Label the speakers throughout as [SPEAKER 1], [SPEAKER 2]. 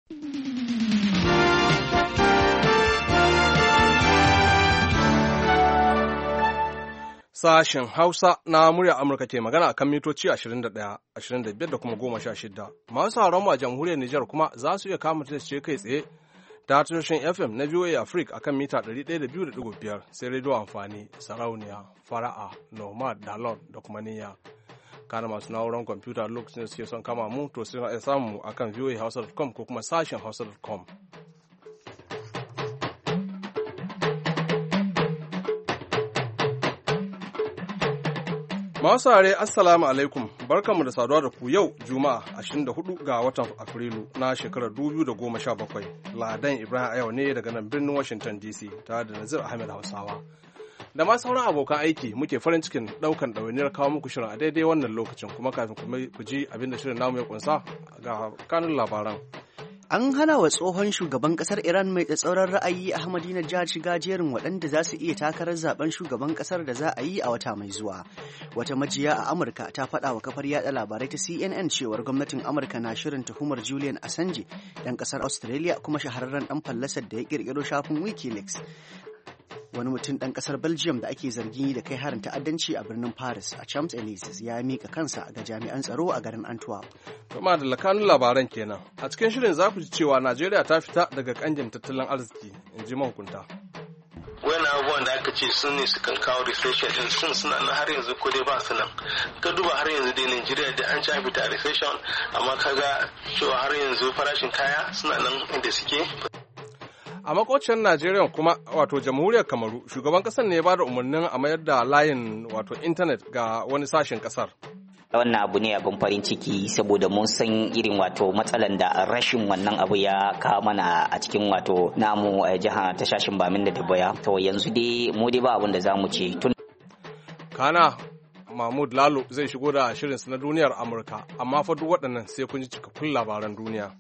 [SPEAKER 1] Sashen Hausa na murya Amurka ke magana a kan mitoci 21, 25 da kuma 16. Masu sauran mu a jamhuriyar Nijar kuma za su iya kama ce kai tsaye ta tashoshin FM na VOA Africa a kan mita 102.5 sai rediyo amfani, sarauniya, fara'a, nomad, dalot da kuma niyya. Kana masu na'urar kwamfuta lokacin da suke son kama mu to sai ya samu a kan voahausa.com ko kuma sashen hausa.com. Masu saurare Assalamu alaikum, barkanmu da saduwa da ku yau Juma'a 24 ga watan Afrilu na shekarar 2017. Ladan Ibrahim Ayaw ne daga nan birnin Washington DC tare da Nazir Ahmed Hausawa. Da ma sauran abokan aiki muke farin cikin daukan ɗawainiyar kawo muku shirin a daidai wannan lokacin kuma kafin ku ji abin da shirin namu ya kunsa ga kanun labaran.
[SPEAKER 2] An hana wa tsohon shugaban kasar Iran mai tsatsauran ra'ayi Ahmadinejad shiga jerin waɗanda za su iya takarar zaben shugaban kasar da za a yi a wata mai zuwa. Wata majiya a Amurka ta faɗa wa kafar yada labarai ta CNN cewar gwamnatin Amurka na shirin tuhumar Julian Assange ɗan kasar Australia kuma shahararren ɗan fallasar da ya ƙirƙiro shafin Wikileaks. Wani mutum ɗan ƙasar Belgium da ake zargi da kai harin ta'addanci a birnin Paris a Champs-Élysées ya mika kansa ga jami'an tsaro a garin Antwerp.
[SPEAKER 1] Kuma da lakanun labaran kenan. A cikin shirin za ku ji cewa Najeriya ta fita daga ƙangin tattalin arziki, in ji mahukunta.
[SPEAKER 3] Wani abubuwan da aka ce sun ne sukan kawo recession din suna nan har yanzu ko dai ba su nan. Ka duba har yanzu dai Najeriya da an ci fita recession amma kaga cewa har yanzu farashin kaya suna nan inda suke.
[SPEAKER 1] A makocin Najeriya kuma wato jamhuriyar Kamaru shugaban kasar ne ya bada umarnin a mayar da layin wato intanet ga wani sashen kasar.
[SPEAKER 4] Wannan abu ne abin farin ciki saboda mun san irin wato matsalan da rashin wannan abu ya kawo mana a cikin wato namu jiha ta shashin Bamin da Dabaya. To yanzu dai mu dai ba abin da zamu ce tun.
[SPEAKER 1] Kana Mahmud Lalo zai shigo da shirinsa na duniyar Amurka amma fa duk waɗannan sai kun ji cikakkun labaran duniya.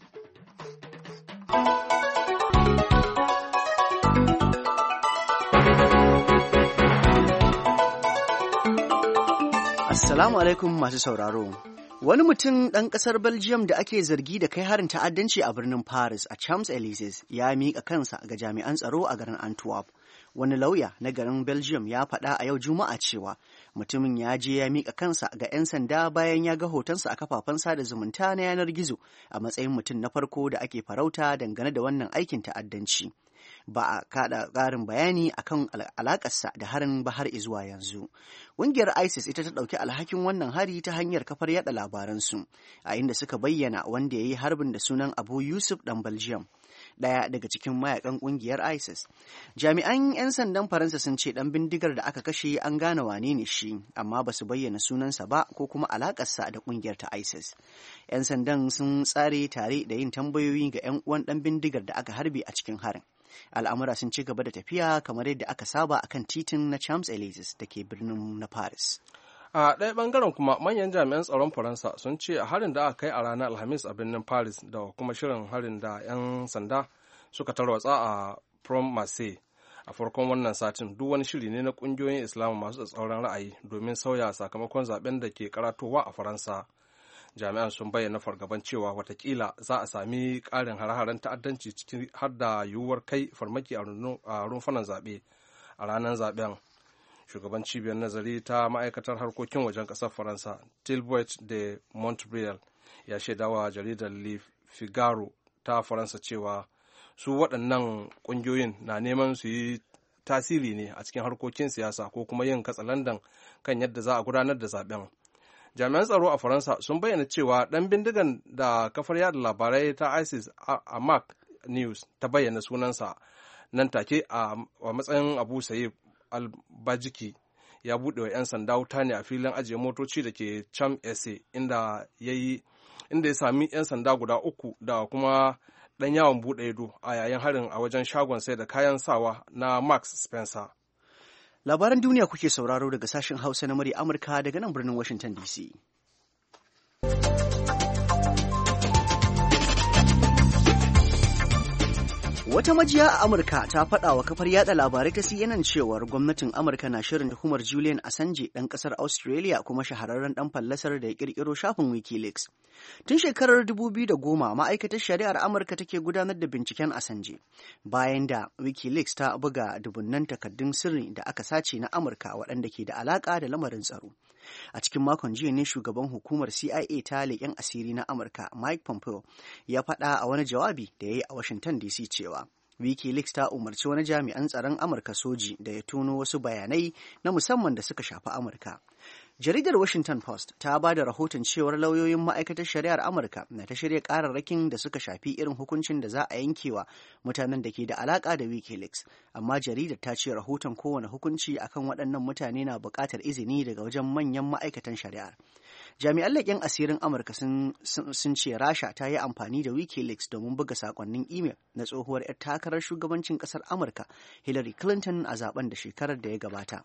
[SPEAKER 2] Assalamu alaikum masu sauraro. Wani mutum ɗan ƙasar Belgium da ake zargi da kai harin ta'addanci a birnin Paris a Champs-Élysées ya miƙa kansa ga jami'an tsaro a garin Antwerp. Wani lauya na garin Belgium ya faɗa a yau Juma'a cewa mutumin ya je ya miƙa kansa ga 'yan sanda bayan ya ga hotonsa a kafafen sada zumunta na yanar gizo a matsayin mutum na farko da ake farauta dangane da wannan aikin ta'addanci. Ba a kada ƙarin bayani akan alakarsa da harin ba har zuwa yanzu. Ƙungiyar ISIS ita ta ɗauki alhakin wannan hari ta hanyar kafar yada labaransu, a inda suka bayyana wanda ya yi harbin da sunan Abu Yusuf ɗan Belgium, ɗaya daga cikin mayakan ƙungiyar ISIS. Jami'an 'yan sandan Faransa sun ce ɗan bindigar da aka kashe an gane wane ne shi, amma ba su bayyana sunansa ba ko kuma alakarsa da ƙungiyar ta ISIS. 'Yan sandan sun tsare tare da yin tambayoyi ga 'yan uwan ɗan bindigar da aka harbe a cikin harin. Al'amura sun ci gaba da tafiya kamar yadda aka saba akan titin na Champs-Élysées da ke birnin na Paris.
[SPEAKER 1] A ɗaya ɓangaren kuma manyan jami'an tsaron Faransa sun ce a harin da aka kai a ranar Alhamis a birnin Paris da kuma shirin harin da 'yan sanda suka tarwatsa a Prom Marseille a farkon wannan satin duk wani shiri ne na ƙungiyoyin Islam masu tsatsauran ra'ayi domin sauya sakamakon zaben da ke karatowa a Faransa. Jami'an sun bayyana fargaban cewa watakila za a sami ƙarin hare-haren ta'addanci ciki har da yiwuwar kai farmaki a rumfunan zaɓe a ranar zaɓen. Shugaban cibiyar nazari ta ma'aikatar harkokin wajen ƙasar Faransa, Tilboit de Montbrial, ya shaidawa jaridar Le Figaro ta Faransa cewa su waɗannan ƙungiyoyin na neman su yi tasiri ne a cikin harkokin siyasa ko kuma yin katsalandan kan yadda za a gudanar da zaɓen. Jami'an tsaro a Faransa sun bayyana cewa ɗan bindigan da kafar yada labarai ta ISIS a Mark News ta bayyana sunansa nan take a matsayin Abu Sayyid al-Bajiki ya buɗe wa 'yan sanda wuta ne a filin ajiye motoci da ke Champs-Élysées inda ya sami 'yan sanda guda uku da kuma ɗan yawon buɗe ido a yayin harin a wajen shagon sai da kayan sawa na Max Spencer.
[SPEAKER 2] Labaran duniya kuke sauraro daga sashen Hausa na murya Amurka daga nan birnin Washington DC. Wata majiya a Amurka ta faɗa wa kafar yada labarai ta CNN cewar gwamnatin Amurka na shirin tuhumar Julian Assange ɗan ƙasar Australia kuma shahararren ɗan fallasar da ya ƙirƙiro shafin Wikileaks. Tun shekarar 2010 ma'aikatar shari'ar Amurka take gudanar da binciken Assange bayan da Wikileaks ta buga dubunnan takardun sirri da aka sace na Amurka waɗanda ke da alaƙa da lamarin tsaro. A cikin makon jiya ne shugaban hukumar CIA ta leƙen asiri na Amurka Mike Pompeo ya faɗa a wani jawabi da ya yi a Washington DC cewa Wikileaks ta umarci wani jami'an tsaron Amurka soji da ya tono wasu bayanai na musamman da suka shafi Amurka. Jaridar Washington Post ta ba da rahoton cewar lauyoyin ma'aikatar shari'ar Amurka na ta shirya kararrakin da suka shafi irin hukuncin da za a yankewa mutanen da ke da alaka da Wikileaks, amma jaridar ta ce rahoton kowane hukunci akan waɗannan mutane na buƙatar izini daga wajen manyan ma'aikatan shari'ar. Jami'an leƙen asirin Amurka sun ce Rasha ta yi amfani da Wikileaks domin buga sakonnin imel na tsohuwar 'yar takarar shugabancin ƙasar Amurka Hillary Clinton a zaben da shekarar da ya gabata.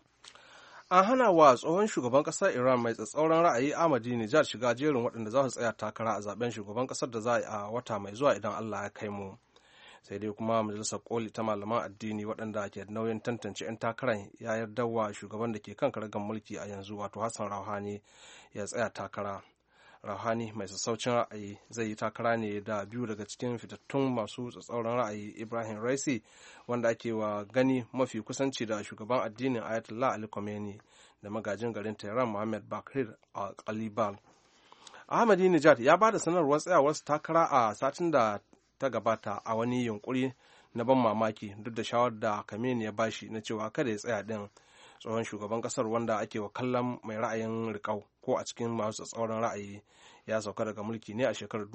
[SPEAKER 1] An hana wa tsohon shugaban ƙasar Iran mai tsatsauran ra'ayi Ahmadinejad shiga jerin waɗanda za su tsaya takara a zaben shugaban ƙasar da za a yi a wata mai zuwa idan Allah ya kai mu. Sai dai kuma majalisar koli ta malaman addini waɗanda ke da nauyin tantance 'yan takarar ya yarda wa shugaban da ke kan karagar mulki a yanzu wato Hassan Rouhani ya tsaya takara. Rouhani mai sassaucin ra'ayi zai yi takara ne da biyu daga cikin fitattun masu tsatsauran ra'ayi Ibrahim Raisi wanda ake wa gani mafi kusanci da shugaban addinin Ayatollah Ali Khamenei da magajin garin Tehran Mohammed Bakir Qalibal. Ahmadinejad ya ba da sanarwar tsayawarsa takara a satin da ta gabata a wani yunkuri na ban mamaki duk da shawarar da Khamenei ya bashi na cewa kada ya tsaya din. Tsohon shugaban kasar wanda ake wa kallon mai ra'ayin riƙau ko a cikin masu tsauran ra'ayi ya sauka daga mulki ne a shekarar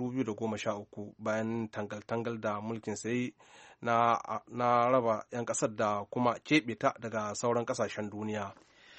[SPEAKER 1] 2013 bayan tangal-tangal da mulkin sai na raba 'yan kasar da kuma keɓe ta daga sauran kasashen duniya.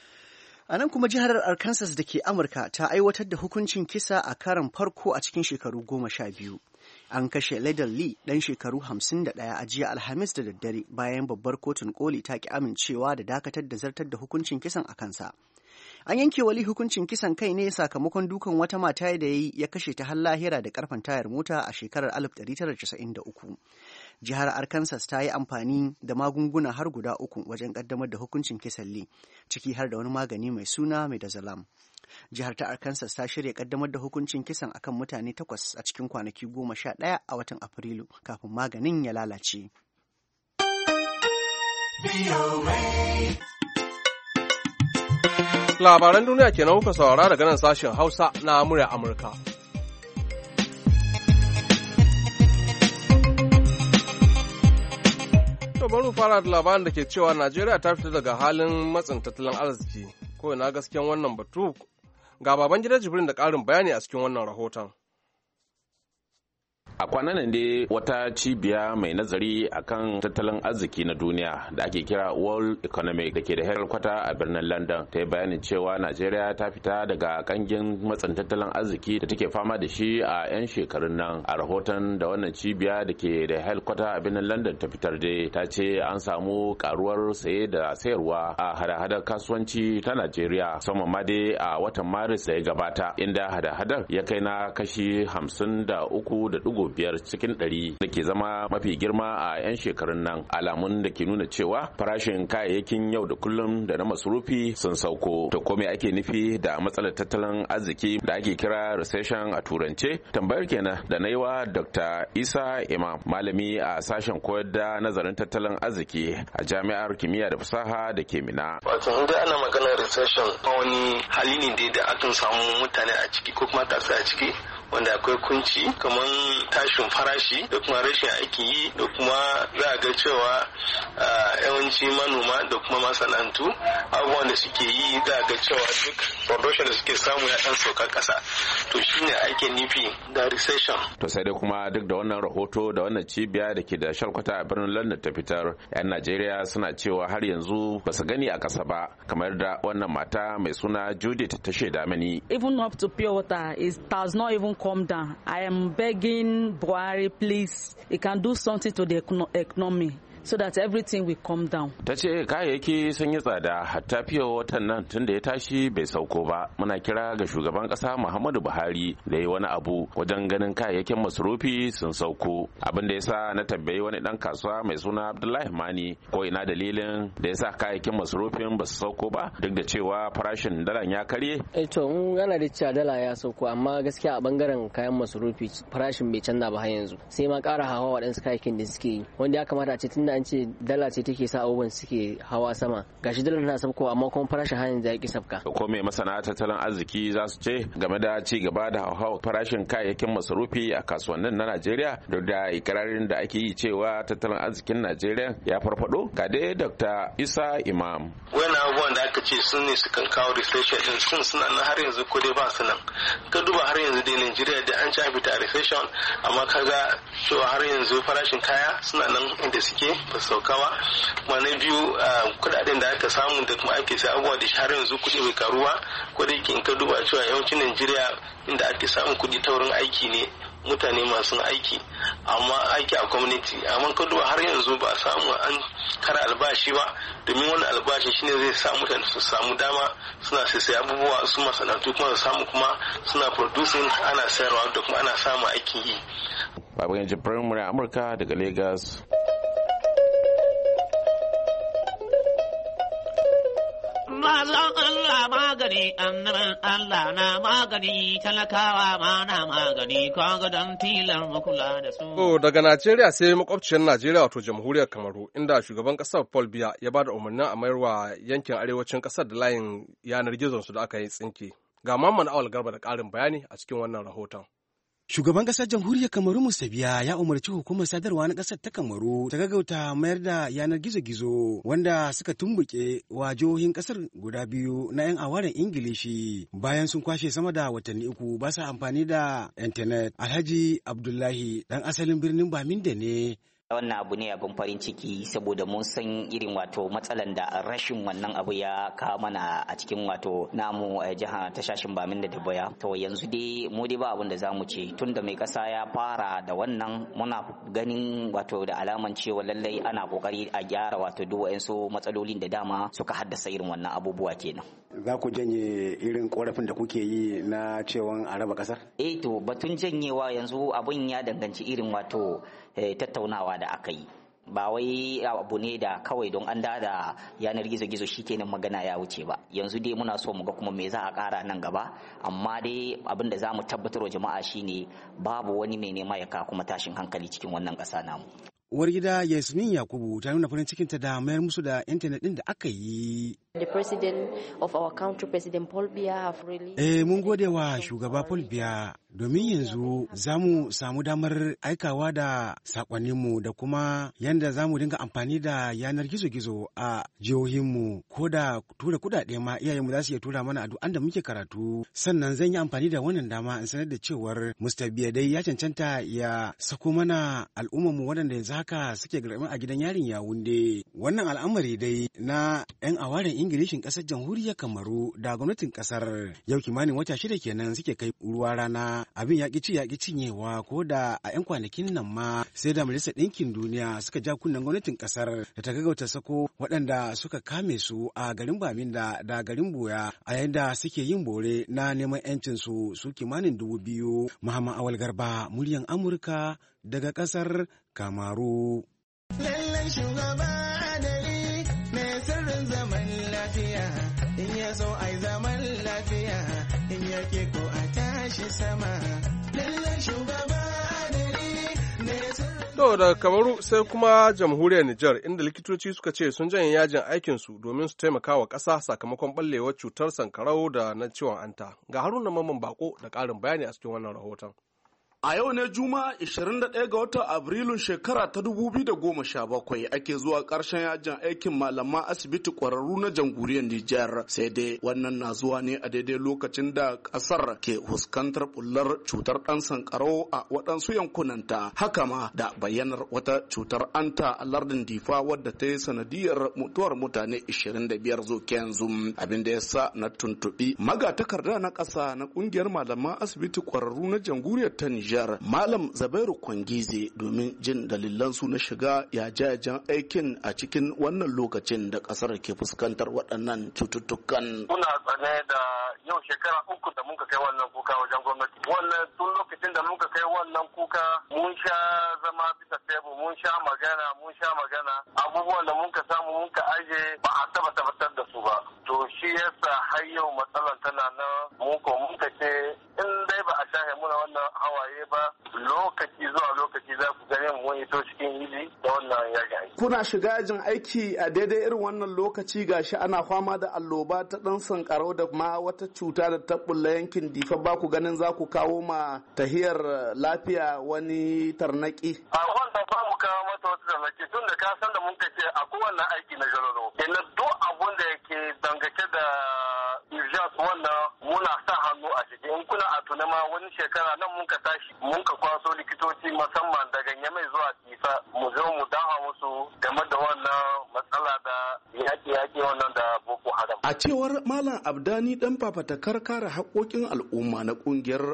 [SPEAKER 2] A nan kuma jihar Arkansas da ke Amurka ta aiwatar da hukuncin kisa a karon farko a cikin shekaru 12. An kashe Ledell Lee ɗan shekaru 51 a jiya Alhamis da daddare bayan babbar kotun koli ta ki amincewa da dakatar da zartar da hukuncin kisan a kansa. An yanke wa Lee hukuncin kisan kai ne sakamakon dukan wata mata da ya kashe ta har lahira da karfan tayar mota a shekarar 1993. Jihar Arkansas ta yi amfani da magunguna har guda 3 wajen kaddamar da hukuncin kisan Lee, ciki har da wani magani mai suna Midazolam. Jihar ta Arkansas ta shirya kaddamar da hukuncin kisan akan mutane 8 a cikin kwanaki 11 a watan Afrilu kafin maganin ya lalace.
[SPEAKER 1] Labaran duniya kenan kuka saurara daga nan sashen Hausa na murya Amurka. To bari fara da labarin da ke cewa Najeriya ta fita daga halin matsin tattalin arziki. Ko na gaskiyan wannan batu ga baban gidan Jibrin da ƙarin bayani a cikin wannan rahoton.
[SPEAKER 5] A kwanan nan dai wata cibiya mai nazari akan tattalin arziki na duniya da ake kira World Economic da ke da headquarter a birnin London ta yi bayanin cewa Najeriya ta fita daga kangin matsin tattalin arziki da take fama da shi a 'yan shekarun nan. A rahoton da wannan cibiya da ke da headquarter a birnin London ta fitar dai ta ce an samu karuwar saye da sayarwa a hada-hadar kasuwanci ta Najeriya musamman ma dai a watan Maris da ya gabata inda hada-hadar ya kai na kashi 53.5 cikin 100 da ke zama mafi girma a 'yan shekarun nan, alamun da ke nuna cewa farashin kayayyakin yau da kullum da na masurufi sun sauko. To kome ake nufi da matsalar tattalin arziki da ake kira recession a turance? Tambayar kenan da na yi wa Dr. Isa Imam, malami a sashen koyar da nazarin tattalin arziki a jami'ar kimiyya da fasaha da ke Mina.
[SPEAKER 3] Wato inda ana maganar recession wani hali ne da akan samu mutane a ciki ko kuma tasa a ciki wanda akwai kunci kamar tashin farashi da kuma rashin aikin yi da kuma za a ga cewa yawanci manoma da kuma masana'antu abubuwan da suke yi za a ga cewa duk production da suke samu ya dan sauka kasa, to shine ake nufi da recession.
[SPEAKER 5] To sai dai kuma duk da wannan rahoto da wannan cibiya da ke da shalkwata a birnin London ta fitar, 'yan Najeriya suna cewa har yanzu ba su gani a kasa ba, kamar da wannan mata mai suna Judith ta shaida mani.
[SPEAKER 6] Even up to pure water, it does not even come down. I am begging Buhari, please, he can do something to the economy. so that everything will come down.
[SPEAKER 5] Ta ce kayayyaki sun yi tsada hatta fiye watan nan tun da ya tashi bai sauko ba. Muna kira ga shugaban kasa Muhammadu Buhari da yi wani abu wajen ganin kayayyakin masarufi sun sauko. Abin da yasa na tambayi wani dan kasuwa mai suna Abdullahi Mani ko ina dalilin da yasa kayayyakin masarufin ba su sauko ba duk da cewa farashin dalan ya karye.
[SPEAKER 7] To mun yana da cewa dala ya sauko amma gaskiya a bangaren kayan masarufi farashin bai canza ba har yanzu. Sai ma ƙara hawa waɗansu kayayyakin da suke yi wanda ya kamata a ce tunda an ce dala ce take sa abubuwan suke hawa sama. Gashi dalar tana sauko amma kuma farashin har yanzu ya ki sabka.
[SPEAKER 5] Ko me masana tattalin arziki za su ce game da ci gaba da hawa farashin kayayyakin masarufi a kasuwannin na Najeriya duk da ikirarin da ake yi cewa tattalin arzikin Najeriya ya farfado? Ga dai Dr. Isa Imam.
[SPEAKER 3] Wani abubuwan da aka ce sun ne sukan kawo recession din sun suna nan har yanzu ko dai ba su nan. Ka duba har yanzu dai Najeriya da an ci fita recession amma kaga cewa har yanzu farashin kaya suna nan inda suke ba su sauka ba. Kuma na biyu kudaden da aka samu da kuma ake sai abubuwa da shi har yanzu kuɗi bai karuwa ko da yake in ka duba cewa yawancin Najeriya inda ake samun kuɗi ta wurin aiki ne mutane masu aiki amma aiki a gwamnati amma ka duba har yanzu ba samu an kara albashi ba domin wani albashi shine zai sa mutane su samu dama suna sai abubuwa su masana'antu kuma su samu kuma suna producing ana sayarwa da kuma ana samun aikin yi.
[SPEAKER 5] Baban Jibrin Mura Amurka daga Lagos.
[SPEAKER 8] Mazan Allah magani, annaban Allah na magani, talakawa ma na magani, kaga don tilar makula da su.
[SPEAKER 1] Daga Najeriya sai makwabciyar Najeriya wato Jamhuriyar Kamaru, inda shugaban kasar Paul Biya ya ba da umarnin a mayarwa yankin arewacin kasar da layin yanar gizon su da aka yi tsinke. Ga Mamman Awal Garba da ƙarin bayani a cikin wannan rahoton.
[SPEAKER 9] Shugaban ƙasar jamhuriyar Kamaru Musa Biya ya umarci hukumar sadarwa na ƙasar ta Kamaru ta gaggauta mayar da yanar gizo-gizo wanda suka tumbuke wa jihohin ƙasar guda biyu na 'yan awaren Ingilishi bayan sun kwashe sama da watanni uku ba sa amfani da intanet. Alhaji Abdullahi ɗan asalin birnin Baminda ne.
[SPEAKER 4] Wannan abu ne abin farin ciki saboda mun san irin wato matsalan da rashin wannan abu ya kawo mana a cikin wato namu jihar tashashin Baminda da Boya. To yanzu dai mu dai ba abin da zamu ce tunda mai kasa ya fara da wannan muna ganin wato da alaman cewa lallai ana kokari a gyara wato duk wayansu matsalolin da dama suka haddasa irin wannan abubuwa kenan.
[SPEAKER 9] Za ku janye irin korafin da kuke yi na cewa a raba kasar?
[SPEAKER 4] To batun janyewa yanzu abun ya danganci irin wato tattaunawa da aka yi ba wai abu ne da kawai don an da yanar gizo-gizo shikenan magana ya wuce ba. Yanzu dai muna so mu ga kuma me za a ƙara nan gaba, amma dai abin da za mu tabbatar wa jama'a shine babu wani mai nema ya kawo kuma tashin hankali cikin wannan ƙasa namu.
[SPEAKER 9] Uwar gida Yasmin Yakubu ta nuna farin cikinta da mayar musu da intanet ɗin da aka yi.
[SPEAKER 10] The president of our country, President Paul Biya, have really...
[SPEAKER 9] mun gode wa shugaba Paul Biya domin yanzu za mu samu damar aikawa da sakonninmu da kuma yanda za mu dinga amfani da yanar gizo-gizo a jihohinmu ko da tura kudade ma iyayenmu za su iya tura mana a duk da muke karatu. Sannan zan yi amfani da wannan dama in sanar da cewar Mr. Biya dai ya cancanta ya sako mana al'ummarmu waɗanda yanzu haka suke gargaɗin a gidan yarin Yawunde. Wannan al'amari dai na 'yan awaren Ingilishin ƙasar jamhuriyar Kamaru da gwamnatin ƙasar yau kimanin wata 6 kenan suke kai ruwa rana. Abin yaƙi cinyewa ko da a 'yan kwanakin nan ma sai da Majalisar Ɗinkin Duniya suka ja kunnen gwamnatin ƙasar da ta gaggauta sako waɗanda suka kame su a garin Baminda da garin Boya a yayin da suke yin bore na neman 'yancin su kimanin 2000. Muhammad Awal Garba, muryan Amurka daga ƙasar Kamaru.
[SPEAKER 11] Lallan shugaba adali mai sirrin zaman lafiya, in ya so ai zaman lafiya, in ya ke ko a tashi sama. Lallan shugaba adali mai sirrin...
[SPEAKER 1] To daga Kamaru sai kuma jamhuriyar Nijar inda likitoci suka ce sun janye yajin aikinsu domin su taimaka wa ƙasa sakamakon ɓallewar cutar sankarau da na ciwon anta. Ga Haruna Mamman Bako da ƙarin bayani a cikin wannan rahoton.
[SPEAKER 12] A yau ne Juma'a 21 ga watan Afrilun shekara ta 2017 ake zuwa ƙarshen yajin aikin malaman asibiti ƙwararru na jamhuriyar Nijar. Sai dai wannan na zuwa ne a daidai lokacin da ƙasar ke fuskantar bullar cutar ɗan sankarau a waɗansu yankunanta. Haka ma da bayyanar wata cutar anta a lardin Difa wadda ta yi sanadiyar mutuwar mutane 25 zuwa yanzu. Abin da ya sa na tuntuɓi magatakarda na ƙasa na ƙungiyar malaman asibiti ƙwararru na jamhuriyar ta Nijar. Nijar Malam Zabairu Kwangize domin jin dalilan su na shiga yajajen aikin a cikin wannan lokacin da kasar ke fuskantar waɗannan cututtukan.
[SPEAKER 13] Muna tsane da yau shekara 3 da muka kai wannan kuka wajen gwamnati. Wannan tun lokacin da muka kai wannan kuka mun sha zama bisa tebur, mun sha magana abubuwan da muka samu muka aje ba a tabbatar da su ba. To shi yasa har yau matsalar tana nan muka ce in dai ba a shahe muna wannan hawaye ba lokaci zuwa lokaci za ku gane mu ito cikin hili da wannan yaji aiki.
[SPEAKER 12] Kuna shiga yajin aiki a daidai irin wannan lokaci gashi ana fama da alloba ta dan sankarau da ma wata cuta da ta bulla yankin Difa, ba ku ganin za ku kawo ma tahiyar lafiya wani tarnaki?
[SPEAKER 13] A wanda ba mu kawo mata wata tarnaki tun da ka san da mun ce a kowanne aiki na jalolo. Kenan duk abun da yake dangace da urgence wannan muna sa hannu a ciki. In kuna a tuna ma wani shekara nan mun ka tashi mun ka kwaso likitoci musamman daga Nyamai zuwa Difa mu zo mu dawo musu game da wannan matsala da yaki wannan da Boko Haram.
[SPEAKER 12] A cewar Malam Abdani dan fafatakar kare haƙoƙin al'umma na ƙungiyar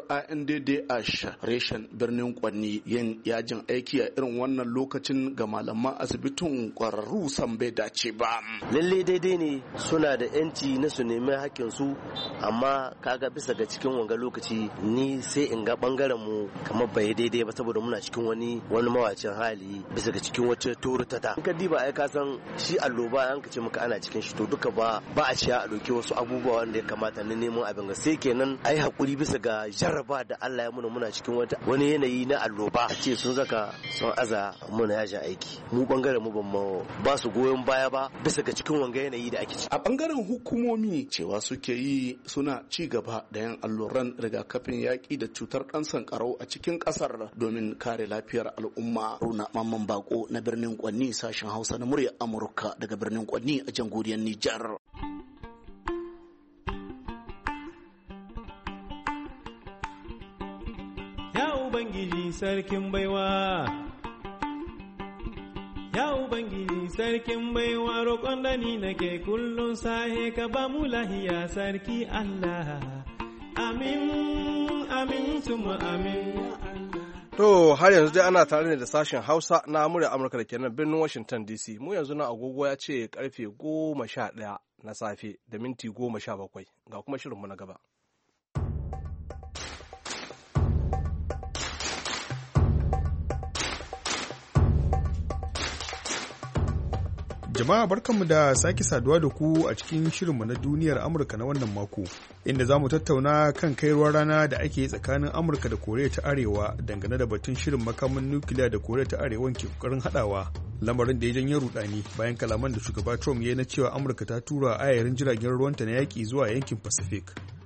[SPEAKER 12] ANDDH reshen birnin Kwanni, yin yajin aiki a irin wannan lokacin ga malaman asibitin ƙwararru san bai dace ba.
[SPEAKER 14] Lalle daidai ne, suna da yanci na su nemi hakkin su, amma kaga bisa ga cikin wanga lokaci ni sai in ga bangaren mu kamar bai daidai ba, saboda muna cikin wani mawacin hali bisa ga cikin wata turutata. In ka diba ai ka san shi alloba an ka ce maka ana cikin shi, to duka ba a ciya a dauki wasu abubuwa wanda ya kamata na neman abin ga, sai kenan ai hakuri bisa ga jarraba da Allah ya muna cikin wani yanayi na alloba, a ce sun aza muna yajin aiki. Mu bangaren mu ba su goyon baya ba bisa ga cikin wanga yanayi da ake ciki.
[SPEAKER 12] A bangaren hukumomi cewa suke yi suna ci gaba da yin alluran rigakafin yaƙi da cutar ɗan sankarau a cikin ƙasar domin kare lafiyar al'umma. Runa Mamman Bako na birnin Kwanni, sashen Hausa na muryar Amurka daga birnin Kwanni a jamhuriyar Nijar.
[SPEAKER 15] Ya Ubangiji sarkin baiwa, ya Ubangiji sarkin baiwa, roƙon da ni nake kullum sahe ka ba mu lahiya sarki Allah. Amin, amin, tuma amin.
[SPEAKER 1] To har yanzu dai ana tare ne da sashen Hausa na murya Amurka da ke nan birnin Washington DC. Mu yanzu na agogo ya ce karfe 11 na safe da minti 17, ga kuma shirinmu na gaba.
[SPEAKER 16] Jama'a barkanmu da sake saduwa da ku a cikin shirinmu na duniyar Amurka na wannan mako, inda za mu tattauna kan kai ruwan rana da ake yi tsakanin Amurka da Koriya ta Arewa dangane da batun shirin makamin nukiliya da Koriya ta Arewa ke kokarin haɗawa, lamarin da ya janyo rudani bayan kalaman da shugaba Trump ya yi na cewa Amurka ta tura ayarin jiragen ruwanta na yaƙi zuwa yankin Pacific.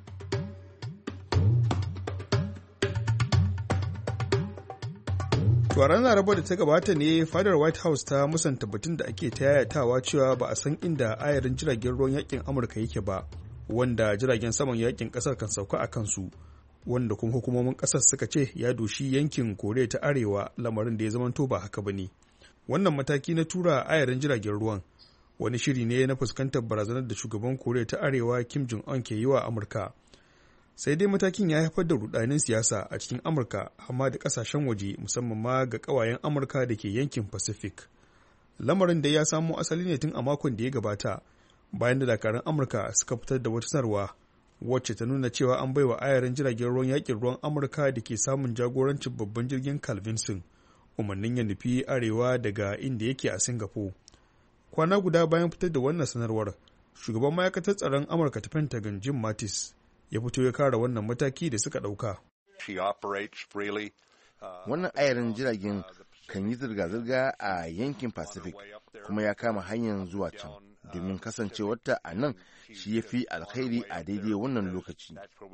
[SPEAKER 16] To a ranar Laraba da ta gabata ne fadar White House ta musanta batun da ake ta yayatawa cewa ba a san inda ayarin jiragen ruwan yakin Amurka yake ba, wanda jiragen saman yakin kasar kan sauka a kansu, wanda kuma hukumomin kasar suka ce ya doshi yankin Koriya ta Arewa, lamarin da ya zamanto ba haka bane. Wannan mataki na tura ayarin jiragen ruwan wani shiri ne na fuskantar barazanar da shugaban Koriya ta Arewa Kim Jong-un ke yi wa Amurka. Sai dai matakin ya haifar da rudanin siyasa a cikin Amurka, amma da kasashen waje, musamman ma ga kawayen Amurka da ke yankin Pacific. Lamarin da ya samo asali ne tun a makon da ya gabata, bayan da dakarun Amurka suka fitar da wata sanarwa wacce ta nuna cewa an baiwa ayarin jiragen ruwan yakin ruwan Amurka da ke samun jagorancin babban jirgin Carl Vinson umarnin ya nufi arewa daga inda yake a Singapore. Kwana guda bayan fitar da wannan sanarwar, shugaban ma'aikatar tsaron Amurka ta Pentagon Jim Mattis ya fito ya kare wannan mataki da suka ɗauka.
[SPEAKER 17] Wannan ayarin jiragen kan yi zirga-zirga a yankin Pacific, kuma ya kama hanyar zuwa can, domin kasancewarta a nan shi ya fi alkhairi a daidai wannan lokaci.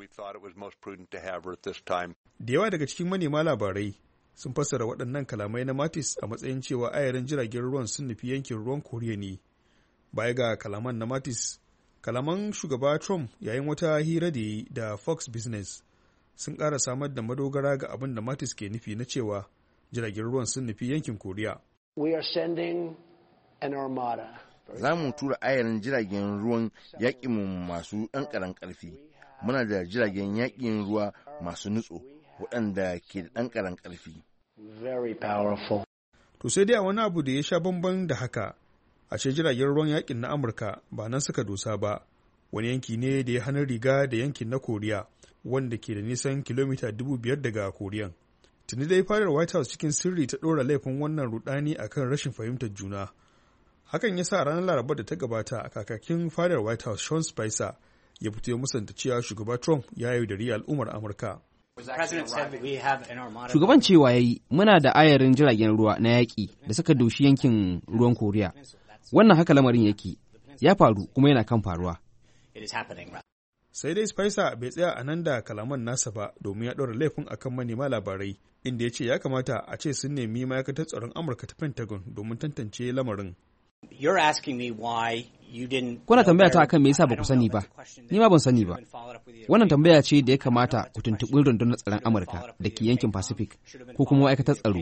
[SPEAKER 16] Da yawa daga cikin manema labarai sun fassara waɗannan kalamai na Mattis a matsayin cewa ayarin jiragen ruwan sun nufi yankin ruwan Koriya ne. Baya ga kalaman na Mattis, kalaman shugaba Trump yayin wata hira da yi da Fox Business sun ƙara samar da madogara ga abin da Mattis ke nufi na cewa jiragen ruwan sun nufi yankin Koriya.
[SPEAKER 17] Za mu tura ayarin jiragen ruwan yaƙinmu masu ɗan ƙaran ƙarfi. Muna da jiragen yaƙin ruwa masu nutso, waɗanda ke da ɗan ƙaran ƙarfi.
[SPEAKER 16] To sai dai a wani abu da ya sha bamban da haka, a ce jiragen ruwan yakin na Amurka ba nan suka dosa ba, wani yanki ne da ya hannun riga da yankin na Koriya, wanda ke da nisan kilomita 5,000 daga Koriyan. Tuni dai fadar White House cikin sirri ta ɗora laifin wannan rudani akan rashin fahimtar juna. Hakan ya sa ranar Laraba da ta gabata a kakakin fadar White House Sean Spicer ya fito ya musanta cewa shugaba Trump ya yaudari al'ummar Amurka.
[SPEAKER 18] Shugaban cewa ya yi muna da ayarin jiragen ruwa na yaƙi da suka doshi yankin ruwan Koriya. Wannan haka lamarin yake, ya faru kuma yana kan faruwa.
[SPEAKER 16] Sai dai Spicer bai tsaya a nan da kalaman nasa ba domin ya ɗora laifin akan manema labarai, inda ya ce ya kamata a ce sun nemi ma'aikatar tsaron Amurka ta Pentagon domin tantance lamarin.
[SPEAKER 18] Kuna tambaya ta akan me yasa ba ku sani ba, ni ma ban sani ba. Wannan tambaya ce da ya kamata ku tuntuɓi rundunar tsaron Amurka da ke yankin Pacific ko kuma ma'aikatar tsaro.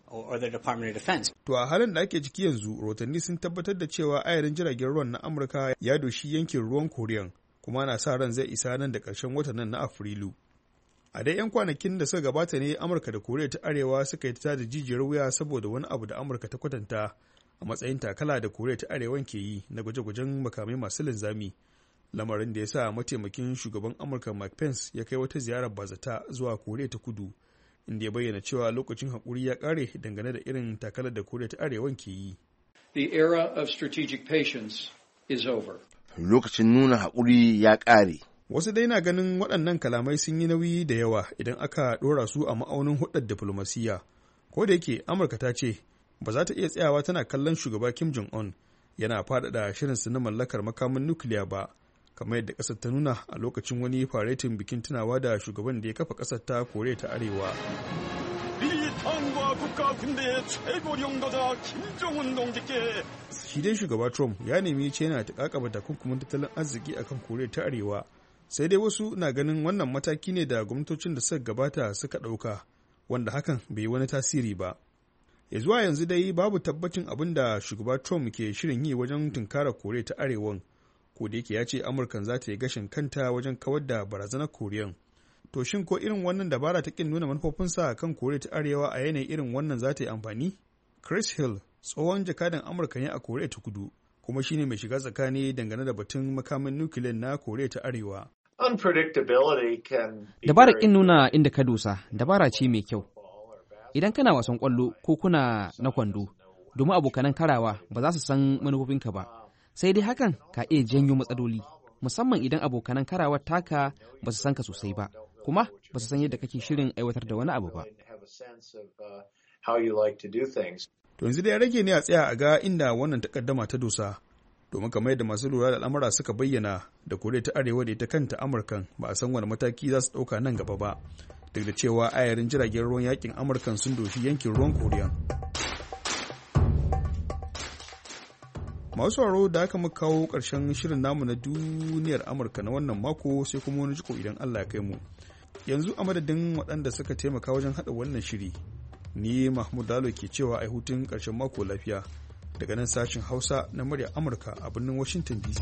[SPEAKER 16] To a halin da ake ciki yanzu, rahotanni sun tabbatar da cewa ayarin jiragen ruwan na Amurka ya doshi yankin ruwan Koriyan, kuma na sa ran zai isa nan da ƙarshen watan nan na Afrilu. A dai 'yan kwanakin da suka gabata ne Amurka da Koriya ta Arewa suka yi ta da jijiyar wuya saboda wani abu da Amurka ta kwatanta a matsayin takala da Koriya ta Arewan ke yi na gwaje-gwajen makamai masu linzami, lamarin da ya sa mataimakin shugaban Amurka Mike Pence ya kai wata ziyarar bazata zuwa Koriya ta Kudu, inda ya bayyana cewa lokacin haƙuri ya ƙare dangane da irin takalar da Koriya ta Arewan ke yi.
[SPEAKER 19] The era of strategic patience is over.
[SPEAKER 17] Lokacin nuna haƙuri ya ƙare.
[SPEAKER 16] Wasu dai na ganin waɗannan kalamai sun yi nauyi da yawa idan aka ɗora su a ma'aunin hudar diflomasiyya. Ko da yake Amurka ta ce ba za ta iya tsayawa tana kallon shugaba Kim Jong-un yana faɗaɗa shirinsu na mallakar makamin nukiliya ba, kamar yadda ƙasar ta nuna a lokacin wani faretin bikin tunawa da shugaban da ya kafa ƙasar ta Koriya ta Arewa. Shi dai shugaba Trump ya nemi China ta kakaba takunkumin tattalin arziki akan Koriya ta Arewa, sai dai wasu na ganin wannan mataki ne da gwamnatocin da suka gabata suka ɗauka, wanda hakan bai yi wani tasiri ba. Ya zuwa yanzu dai babu tabbacin abin da shugaba Trump ke shirin yi wajen tunkarar Koriya ta Arewan, ko da yake ya ce Amurkan za ta yi gashin kanta wajen kawar da barazanar Koriyan. To shin ko irin wannan dabara ta kin nuna manufofinsa kan Koriya ta Arewa a yanayi irin wannan za ta yi amfani? Chris Hill, tsohon jakadan Amurka ne a Koriya ta Kudu, kuma shine mai shiga tsakani dangane da batun makamin nukiliyan na Koriya ta Arewa.
[SPEAKER 18] Dabarar kin nuna inda ka dosa, dabara ce mai kyau. Idan kana wasan kwallo ko kuna na kwando, domin abokanan karawa ba za su san manufofinka ba, sai dai hakan ka iya janyo matsaloli, musamman idan abokanan karawar taka ba su san ka sosai ba, kuma ba su san yadda kake shirin aiwatar da wani abu ba.
[SPEAKER 16] To yanzu dai ya rage ne a tsaya a ga inda wannan takaddama ta dosa, domin kamar yadda masu lura da al'amura suka bayyana, da Koriya ta Arewa da ita kanta Amurkan ba a san wani mataki za su ɗauka nan gaba ba, duk da cewa ayarin jiragen ruwan yakin Amurkan sun doshi yankin ruwan Koriya. Masu sauraro da aka muka kawo ƙarshen shirin namu na duniyar Amurka na wannan mako, sai kuma wani jiko idan Allah ya kai mu. Yanzu a madadin waɗanda suka taimaka wajen haɗa wannan shiri, ni Mahmud Lalo ke cewa ai hutun ƙarshen mako lafiya daga nan sashin Hausa na muryar Amurka a birnin Washington DC.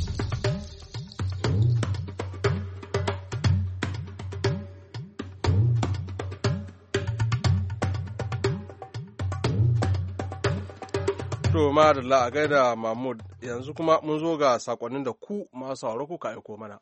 [SPEAKER 1] To madalla a gaida Mahmud, yanzu kuma mun zo ga sakonnin da ku masu sauraro kuka aiko mana.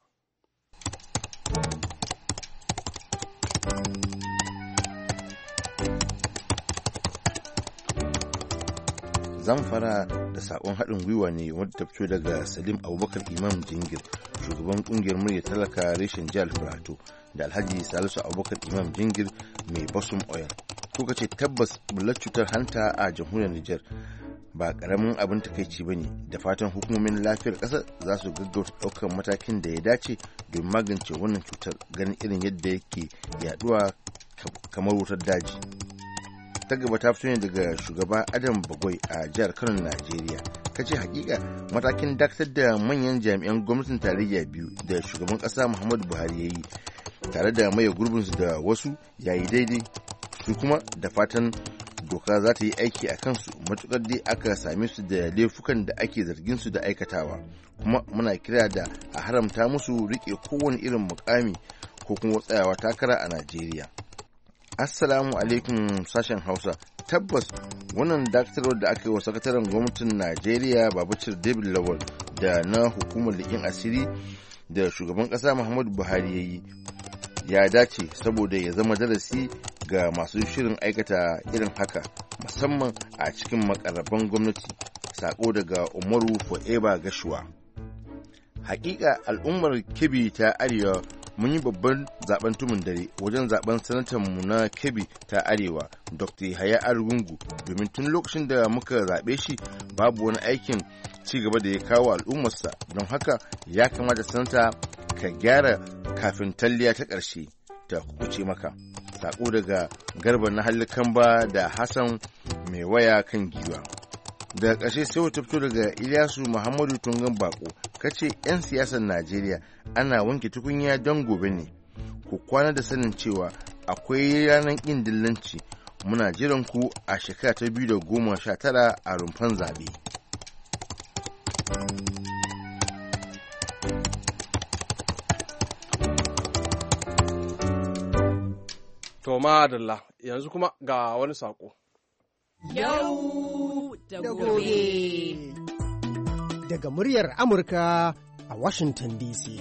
[SPEAKER 17] Zan fara da sakon haɗin gwiwa ne wanda ta fito daga Salim Abubakar Imam Jingir, shugaban ƙungiyar murya talaka reshen jihar Filato, da Alhaji Salisu Abubakar Imam Jingir mai Basum Oil. Kuka ce tabbas bullar cutar hanta a jamhuriyar Nijar ba karamin abin takaici ba ne, da fatan hukumomin lafiyar ƙasar za su gaggauta ɗaukar matakin da ya dace don magance wannan cutar, ganin irin yadda yake yaduwa kamar wutar daji. Ta gaba ta fito ne daga shugaba Adam Bagwai a jihar Kano, Najeriya. Kace hakika matakin dakatar da manyan jami'an gwamnatin tarayya biyu da shugaban ƙasa Muhammadu Buhari ya yi, tare da maye gurbinsu da wasu, yayi daidai. Su kuma da fatan doka za ta yi aiki a kansu matukar dai aka same su da laifukan da ake zargin su da aikatawa, kuma muna kira da a haramta musu rike kowane irin mukami ko kuma tsayawa takara a Najeriya. Assalamu alaikum sashen Hausa. Tabbas wannan dakatarwar da aka yi wa sakataren gwamnatin Najeriya Babacir David Lawal da na hukumar leƙen asiri da shugaban ƙasa Muhammadu Buhari ya yi ya dace saboda ya zama darasi ga masu shirin aikata irin haka musamman a cikin makarraban gwamnati. Sako daga Umaru Forever Gashuwa. Hakika al'ummar Kebbi ta Arewa mun yi babban zaben tumun dare wajen zaben sanatanmu na Kebbi ta Arewa Dr. Yahaya Argungu, domin tun lokacin da muka zaɓe shi babu wani aikin ci gaba da ya kawo al'ummarsa, don haka ya kamata sanata ka gyara kafin talliya ta ƙarshe ta kuce maka. Sako daga Garba na Kamba da Hassan mai waya kan giwa. Daga ƙarshe sai wata fito daga Ilyasu Muhammadu Tungan Bako, kace 'yan siyasar Najeriya ana wanke tukunya don gobe ne, ku kwana da sanin cewa akwai ranar ƙin dillanci, muna jiran ku a shekara ta 2019 a rumfan zaɓe.
[SPEAKER 1] To madalla, yanzu kuma ga wani saƙo.
[SPEAKER 20] Yau da gobe. Daga muryar Amurka a Washington DC.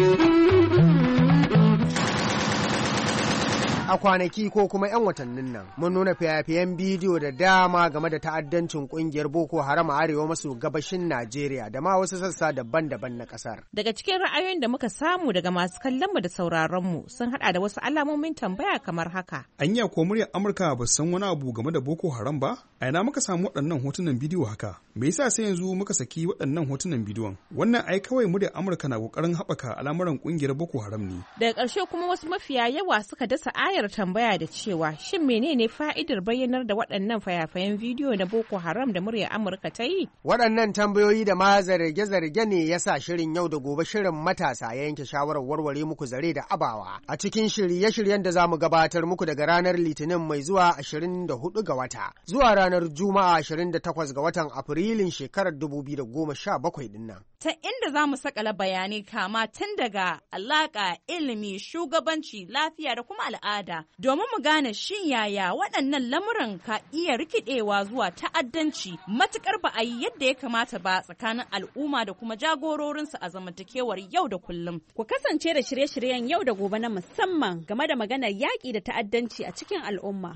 [SPEAKER 20] A kwanaki ko kuma 'yan watannin nan mun nuna fiyafiyen bidiyo da dama game da ta'addancin kungiyar Boko Haram a arewa maso gabashin Najeriya da ma wasu sassa daban-daban na kasar.
[SPEAKER 21] Daga cikin ra'ayoyin da muka samu daga masu kallonmu da sauraronmu sun hada da wasu alamomin tambaya kamar haka.
[SPEAKER 16] Anya ko muryar Amurka ba san wani abu game da Boko Haram ba? A ina muka samu waɗannan hotunan bidiyo haka? Me yasa sai yanzu muka saki waɗannan hotunan bidiyon? Wannan ai kawai muryar Amurka na kokarin haɓaka al'amuran kungiyar Boko Haram ne.
[SPEAKER 21] Daga ƙarshe kuma wasu mafiya yawa suka dasa ayar tambaya da cewa shin menene fa'idar bayyanar da waɗannan fayafayen bidiyo na Boko Haram da muryar Amurka ta yi?
[SPEAKER 20] Waɗannan tambayoyi da ma zarge-zarge ne ya sa shirin yau da gobe shirin matasa ya yanke shawarar warware muku zare da abawa a cikin shirye-shiryen da za mu gabatar muku daga ranar Litinin mai zuwa 24 ga wata zuwa ranar Juma'a 28 ga watan Afrilun shekarar 2017 din nan.
[SPEAKER 22] Ta inda za mu sakala bayanai kama tun daga alaƙa, ilimi, shugabanci, lafiya da kuma al'ada domin mu gane shin yaya waɗannan lamuran ka iya rikidewa zuwa ta'addanci matukar ba a yi yadda ya kamata ba tsakanin al'umma da kuma jagororinsu a zamantakewar yau da kullum.
[SPEAKER 23] Ku kasance da shirye-shiryen yau da gobe na musamman game da maganar yaƙi da ta'addanci a cikin al'umma.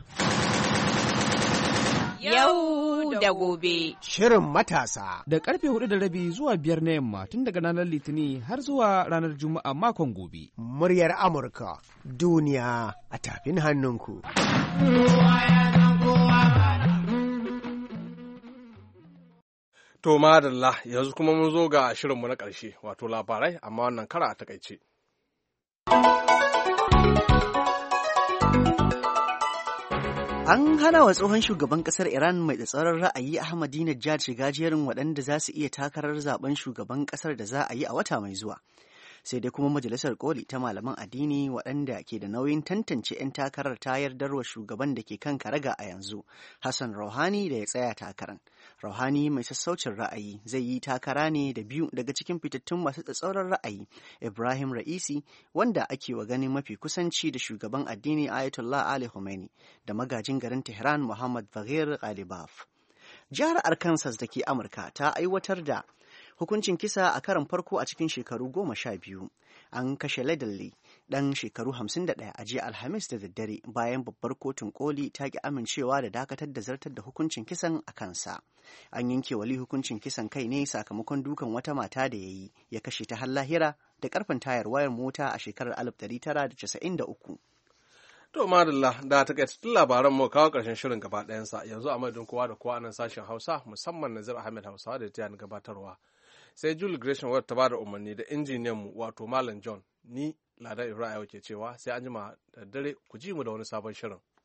[SPEAKER 22] Yau da gobe.
[SPEAKER 20] Shirin matasa.
[SPEAKER 18] Da karfe 4:30 zuwa 5 na yamma tun daga ranar Litinin har zuwa ranar Juma'a makon gobe.
[SPEAKER 20] Muryar Amurka, duniya a tafin hannunku.
[SPEAKER 1] To madalla, yanzu kuma mun zo ga shirinmu na ƙarshe, wato labarai, amma wannan kara a takaice.
[SPEAKER 2] An hana wa tsohon shugaban kasar Iran mai tsatsauran ra'ayi Ahmadinejad shiga jerin waɗanda za su iya takarar zaben shugaban kasar da za a yi a wata mai zuwa. Sai dai kuma majalisar koli ta malaman addini waɗanda ke da nauyin tantance 'yan takarar ta yardarwa shugaban da ke kan karaga a yanzu, Hassan Rouhani, da ya tsaya takarar. Rouhani mai sassaucin ra'ayi zai yi takara ne da biyu daga cikin fitattun masu tsatsauran ra'ayi, Ibrahim Ra'isi, wanda ake wa ganin mafi kusanci da shugaban addini Ayatollah Ali Khomeini, da magajin garin Tehran Muhammad Baghir Ghalibaf. Jihar Arkansas da ke Amurka ta aiwatar da hukuncin kisa a karon farko a cikin shekaru 12. An kashe Ledley ɗan shekaru 51 a jiya Alhamis da daddare bayan babbar kotun koli ta ki amincewa da dakatar da zartar da hukuncin kisan a kansa. An yanke wali hukuncin kisan kai ne sakamakon dukan wata mata da ya yi ya kashe ta har lahira da karfin tayar wayar mota a shekarar 1993.
[SPEAKER 1] To madalla, da takaitattun labaran mu kawo ƙarshen shirin gaba ɗayansa, yanzu a madadin kowa da kowa a nan sashen Hausa, musamman Nazir Ahmed Hausawa da ta gabatarwa. Sai Julie Gresham wadda ta ba da umarni da injiniyan mu wato Malam John, ni Lada Ibrahim ke cewa sai an jima da dare ku ji mu da wani sabon shirin.